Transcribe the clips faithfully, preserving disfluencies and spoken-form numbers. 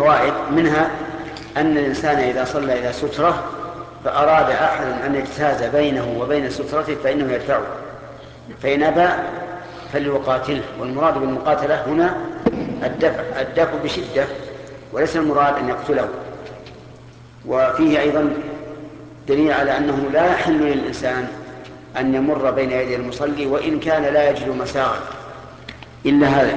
فوائد، منها أن الإنسان إذا صلى إلى سترة فأراد أحد أن يجتاز بينه وبين سترته فإنه يدفعه، فإن أبى فليقاتله. والمراد بالمقاتلة هنا الدفع, الدفع بشدة، وليس المراد أن يقتله. وفيه أيضا دليل على أنه لا يحل للإنسان أن يمر بين يدي المصلي وإن كان لا يجد مساغا إلا هذا،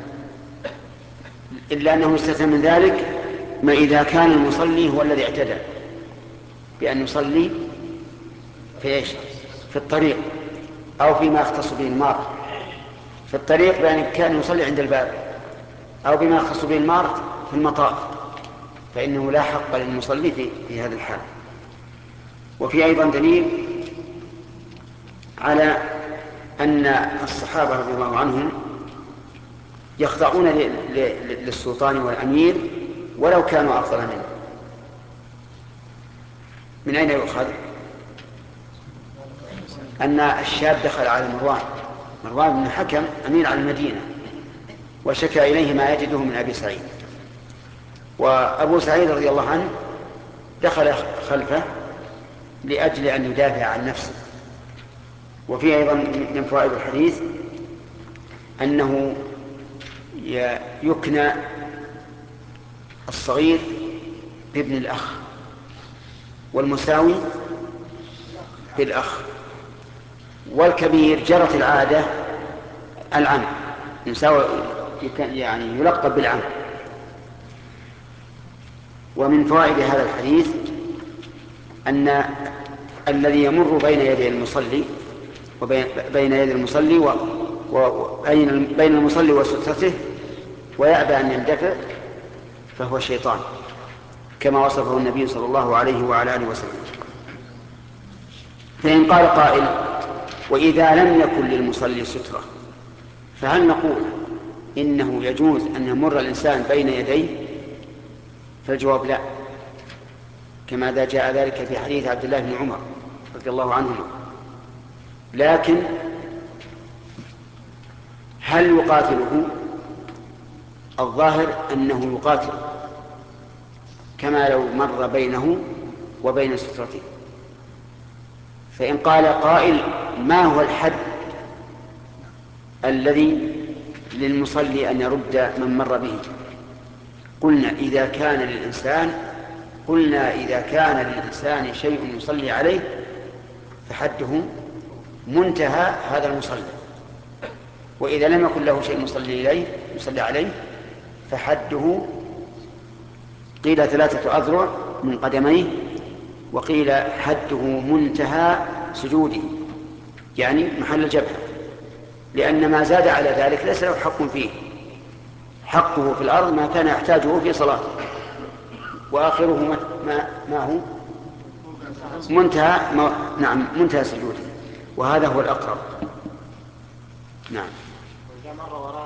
إلا أنه يستثنى من ذلك ما إذا كان المصلي هو الذي اعتدى بأن يصلي في إيش؟ في الطريق أو فيما يختص به المار. في الطريق بأن كان يصلي عند الباب، أو بما يختص به المار في المطاف، فإنه لا حق للمصلي في, في هذا الحال. وفي أيضا دليل على أن الصحابة رضي الله عنهم يخضعون للسلطان والأمير ولو كانوا أفضل منه. من أين يؤخذ؟ أن الشاب دخل على مروان مروان بن الحكم أمير على المدينة، وشكى إليه ما يجده من أبي سعيد، وأبو سعيد رضي الله عنه دخل خلفه لأجل أن يدافع عن نفسه. وفي أيضا من فوائد الحديث أنه يكنى الصغير بابن الأخ والمساوي بالأخ، والكبير جرت العادة العم يساوي يعني يلقب بالعم. ومن فوائد هذا الحديث أن الذي يمر بين يدي المصلي وبين بين يدي المصلي وبين بين المصلي وسترته ويأبى أن يندفع فهو شيطان، كما وصفه النبي صلى الله عليه وعلى آله وسلم. فإن قال قائل: وإذا لم يكن للمصلي سترة، فهل نقول إنه يجوز أن يمر الإنسان بين يديه؟ فالجواب لا، كما ذا جاء ذلك في حديث عبد الله بن عمر رضي الله عنهما. لكن هل يقاتله؟ الظاهر أنه يقاتل كما لو مر بينه وبين سترته. فإن قال قائل: ما هو الحد الذي للمصلي أن يرد من مر به؟ قلنا إذا كان للإنسان قلنا إذا كان للإنسان شيء يصلي عليه فحده منتهى هذا المصلي، وإذا لم يكن له شيء يصلي إليه يصلي عليه فحده قيل ثلاثة أذرع من قدميه، وقيل حده منتهى سجوده يعني محل الجبهة، لأن ما زاد على ذلك ليس له حق فيه، حقه في الأرض ما كان يحتاجه في صلاته، وآخره ما, ما هو منتهى ما نعم منتهى سجوده، وهذا هو الأقرب. نعم.